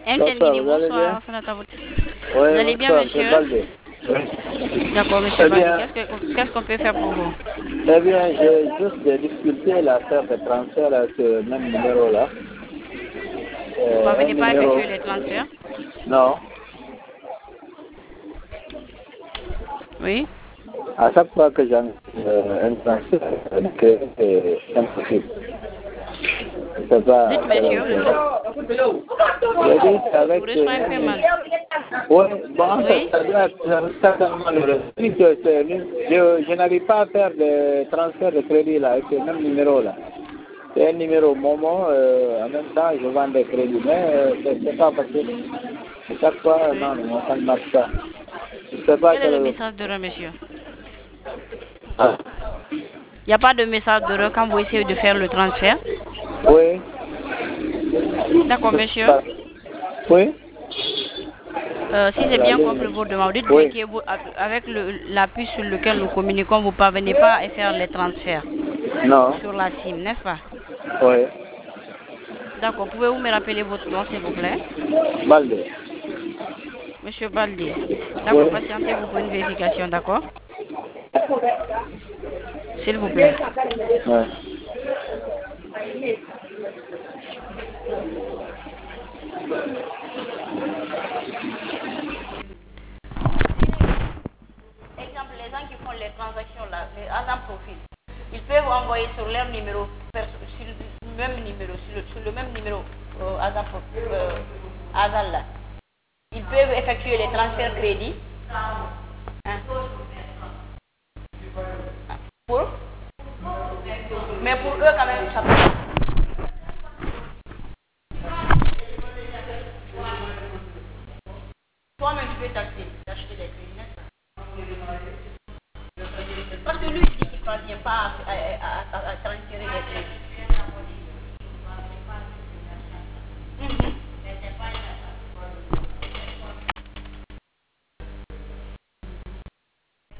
Intelmini, bonsoir. Vous allez bien, monsieur? D'accord, monsieur Baldi. Qu'est-ce qu'on peut faire pour vous? Eh bien, j'ai juste des difficultés à faire des transferts à ce même numéro-là. Vous ne venez pas effectuer les transferts? Non. Oui. À chaque fois que j'ai un transfert, c'est impossible. C'est pas. Dites, monsieur. Je dis avec. Vous un peu mal. Oui, bon, en fait, ça doit être certainement le respect que je n'arrive pas à faire de transfert de crédit là, avec ce même numéro là. C'est un numéro Momo, en même temps je vends des crédits, mais c'est pas facile. Chaque fois, non, ça ne marche pas. Je sais pas Quel est le message d'erreur, monsieur? Il n'y a pas de message d'erreur quand vous essayez de faire le transfert? Oui. D'accord, monsieur. Oui. Si j'ai bien compris vos demandes, dites-moi qu'avec l'appui sur lequel nous communiquons, vous ne parvenez pas à faire les transferts. Non. Sur la SIM, n'est-ce pas? Oui. D'accord. Pouvez-vous me rappeler votre nom, s'il vous plaît? Balde. Monsieur Balde. D'accord. Oui. Patientez-vous pour une vérification, d'accord? S'il vous plaît. Ouais. Exemple, les gens qui font les transactions là, les agents profil, ils peuvent envoyer sur leur numéro, sur le même numéro, sur le même numéro agent là. Ils peuvent effectuer les transferts crédits. Hein? Mais pour eux quand même, ça peut. Toi-même, tu peux t'acheter des crédits. Parce que lui, il dit qu'il ne parvient pas à